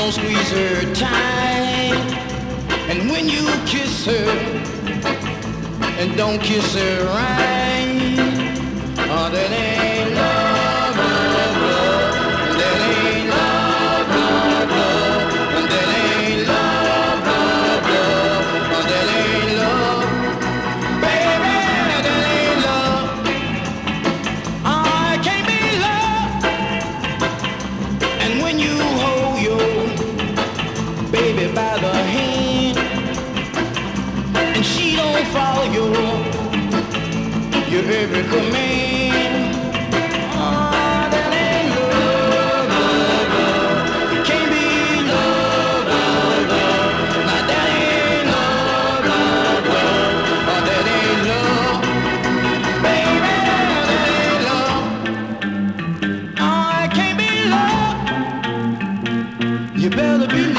don't squeeze her tight. And when you kiss her, and don't kiss her right, oh, that ain't love, love, love. That ain't love, love, love. And that ain't love, love, love. Oh, that ain't love, baby, that ain't love. Oh, it can't be love. And when you hold your baby by the hand, and she don't follow your every command, oh, that ain't love, love, love. It can't be love, love, love. Now that ain't love, love, love. Oh, that ain't love, baby, that ain't love. Oh, it can't be love. You better be